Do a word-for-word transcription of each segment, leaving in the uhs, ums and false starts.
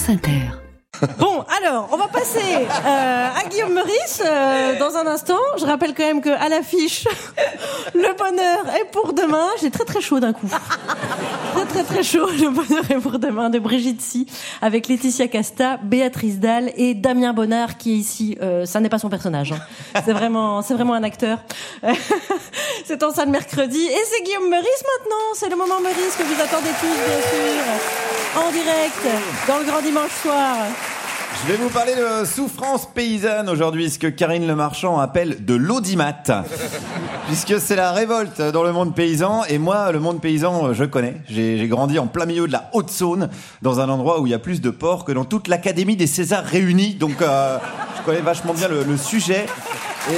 France Inter. Bon, alors, on va passer euh, à Guillaume Meurice euh, dans un instant. Je rappelle quand même qu'à l'affiche, le bonheur est pour demain. J'ai très très chaud d'un coup. Très très très chaud. Le bonheur est pour demain de Brigitte Si, avec Laetitia Casta, Béatrice Dalle et Damien Bonnard qui est ici. Euh, ça n'est pas son personnage. Hein. C'est vraiment, c'est vraiment un acteur. C'est en salle mercredi et c'est Guillaume Meurice maintenant. C'est le moment Meurice que vous attendez tous, bien sûr, en direct dans le Grand Dimanche soir. Je vais vous parler de souffrance paysanne aujourd'hui, ce que Karine Le Marchand appelle de l'audimat. Puisque c'est la révolte dans le monde paysan. Et moi, le monde paysan, je connais. J'ai, j'ai grandi en plein milieu de la Haute-Saône, dans un endroit où il y a plus de porcs que dans toute l'Académie des Césars réunis. Donc, euh, je connais vachement bien le, le sujet. Et...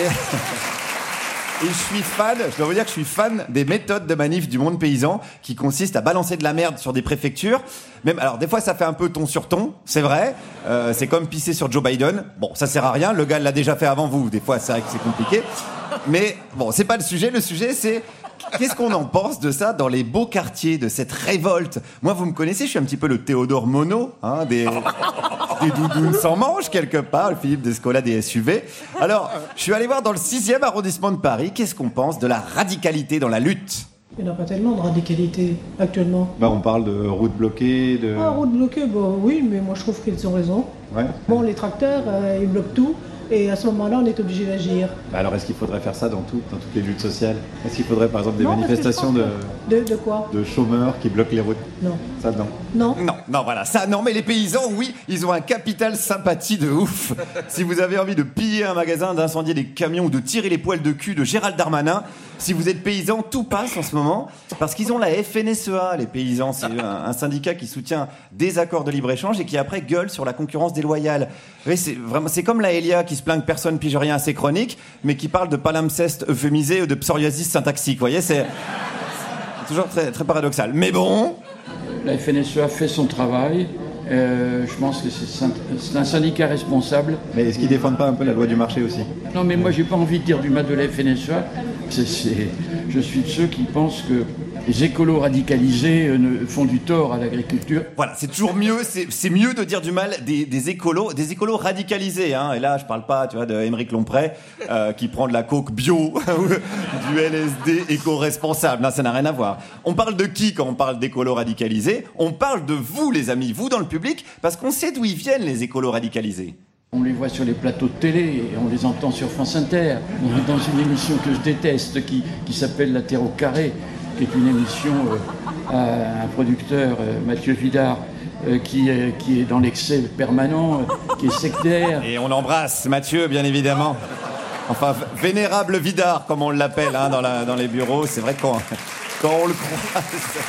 Et je suis fan, je dois vous dire que je suis fan des méthodes de manif du monde paysan qui consistent à balancer de la merde sur des préfectures. Même, alors des fois ça fait un peu ton sur ton, c'est vrai. Euh, c'est comme pisser sur Joe Biden. Bon, ça sert à rien, le gars l'a déjà fait avant vous. Des fois c'est vrai que c'est compliqué. Mais bon, c'est pas le sujet. Le sujet c'est qu'est-ce qu'on en pense de ça dans les beaux quartiers, de cette révolte. Moi, vous me connaissez, je suis un petit peu le Théodore Monod, hein, des, des doudounes sans manches quelque part, le Philippe Descola des S U V. Alors, je suis allé voir dans le sixième arrondissement de Paris, qu'est-ce qu'on pense de la radicalité dans la lutte. Il n'y en a pas tellement de radicalité actuellement. Bah, on parle de routes bloquées, de... Ah, routes bloquées, bah oui, mais moi je trouve qu'ils ont raison. Ouais. Bon, les tracteurs, euh, ils bloquent tout. Et à ce moment-là, on est obligé d'agir. Bah alors, est-ce qu'il faudrait faire ça dans, tout, dans toutes les luttes sociales ? Est-ce qu'il faudrait, par exemple, des non, manifestations de, de... De quoi ? De chômeurs qui bloquent les routes ? Non. Ça, non. Non. Non, non, voilà, ça, non, mais les paysans, oui, ils ont un capital sympathie de ouf. Si vous avez envie de piller un magasin, d'incendier des camions ou de tirer les poils de cul de Gérald Darmanin, si vous êtes paysan, tout passe en ce moment, parce qu'ils ont la F N S E A, les paysans. C'est un, un syndicat qui soutient des accords de libre-échange et qui après gueule sur la concurrence déloyale. Oui, c'est vraiment, c'est comme la Elia qui se plaint que personne pige rien à ses chroniques, mais qui parle de palimpseste euphémisé ou de psoriasis syntaxique. Vous voyez, c'est, c'est toujours très, très paradoxal. Mais bon... La F N S E A fait son travail. Euh, je pense que c'est, c'est un syndicat responsable. Mais est-ce qu'ils défendent pas un peu la loi du marché aussi ? Non, mais moi, j'ai pas envie de dire du mal de la F N S E A. C'est, c'est, je suis de ceux qui pensent que les écolos radicalisés euh, font du tort à l'agriculture. Voilà, c'est toujours mieux, c'est, c'est mieux de dire du mal des, des écolos, des écolos radicalisés. Hein. Et là, je parle pas, tu vois, de Émeric Lomprey euh, qui prend de la coke bio, du L S D éco-responsable. Non, ça n'a rien à voir. On parle de qui quand on parle d'écolos radicalisés ? On parle de vous, les amis, vous dans le public, parce qu'on sait d'où ils viennent, les écolos radicalisés. On les voit sur les plateaux de télé, et on les entend sur France Inter, dans une émission que je déteste, qui, qui s'appelle La Terre au carré, qui est une émission euh, à un producteur, euh, Mathieu Vidard, euh, qui, euh, qui est dans l'excès permanent, euh, qui est sectaire. Et on embrasse Mathieu, bien évidemment. Enfin, vénérable Vidard, comme on l'appelle hein, dans, la, dans les bureaux. C'est vrai que quand, quand on le croise...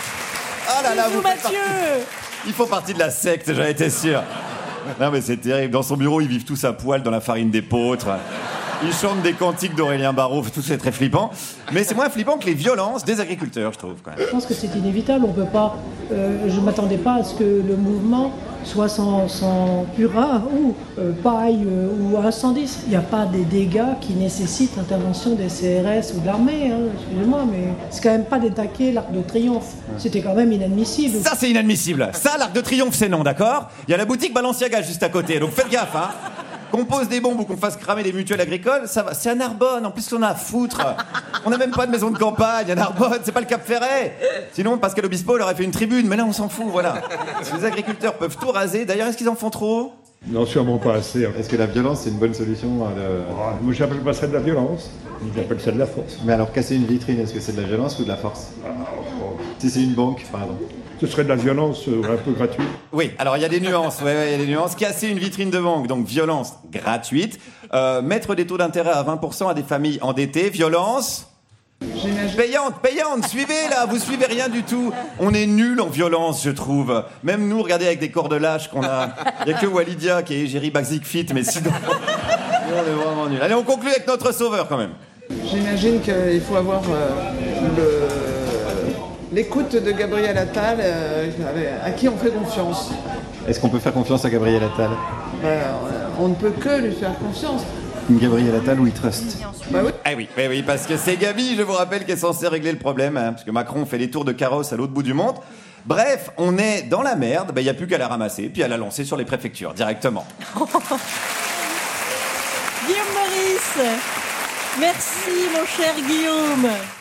Ah là là, vous Mathieu partie... Il faut partie de la secte, j'en étais sûr. Non mais c'est terrible. Dans son bureau, ils vivent tous à poil dans la farine d'épeautre. Ils chantent des cantiques d'Aurélien Barraud. Tout c'est très flippant. Mais c'est moins flippant que les violences des agriculteurs, je trouve. Quand même. Je pense que c'est inévitable. On peut pas. Euh, je m'attendais pas à ce que le mouvement soit sans, sans purin ou euh, paille euh, ou incendie. Il n'y a pas des dégâts qui nécessitent l'intervention des C R S ou de l'armée. Hein, excusez-moi, mais c'est quand même pas d'attaquer l'Arc de Triomphe. C'était quand même inadmissible. Ça, c'est inadmissible. Ça, l'Arc de Triomphe, c'est non, d'accord ? Il y a la boutique Balenciaga juste à côté, donc faites gaffe, hein. Qu'on pose des bombes ou qu'on fasse cramer des mutuelles agricoles, ça va. C'est à Narbonne, en plus qu'on a à foutre. On n'a même pas de maison de campagne à Narbonne, c'est pas le Cap Ferret. Sinon, Pascal Obispo il aurait fait une tribune, mais là on s'en fout, voilà. Les agriculteurs peuvent tout raser. D'ailleurs, est-ce qu'ils en font trop ? Non, sûrement pas assez. Est-ce que la violence, c'est une bonne solution de... oh, Moi, j'appelle pas ça de la violence. J'appelle ça de la force. Mais alors, casser une vitrine, est-ce que c'est de la violence ou de la force ? ah, oh. Si c'est une banque, pardon. Ce serait de la violence euh, un peu gratuite. Oui, alors il y a des nuances, ouais, ouais, il y a des nuances. Casser une vitrine de banque, donc violence gratuite. Euh, mettre des taux d'intérêt à vingt pour cent à des familles endettées, violence... Payante, payante, suivez là, vous suivez rien du tout. On est nuls en violence, je trouve. Même nous, regardez avec des corps de lâche qu'on a. Il n'y a que Walidia qui est Égérie Basic Fit, mais sinon, on est vraiment nuls. Allez, on conclut avec notre sauveur quand même. J'imagine qu'il faut avoir euh, le... l'écoute de Gabriel Attal, euh, à qui on fait confiance. Est-ce qu'on peut faire confiance à Gabriel Attal ? Ben, on ne peut que lui faire confiance. Gabriel Attal, We Trust. Bah oui. Ah oui, oui, oui, parce que c'est Gabi, je vous rappelle, qui est censé régler le problème, hein, parce que Macron fait les tours de carrosse à l'autre bout du monde. Bref, on est dans la merde, il bah, n'y a plus qu'à la ramasser, puis à la lancer sur les préfectures, directement. Guillaume Meurice, merci mon cher Guillaume.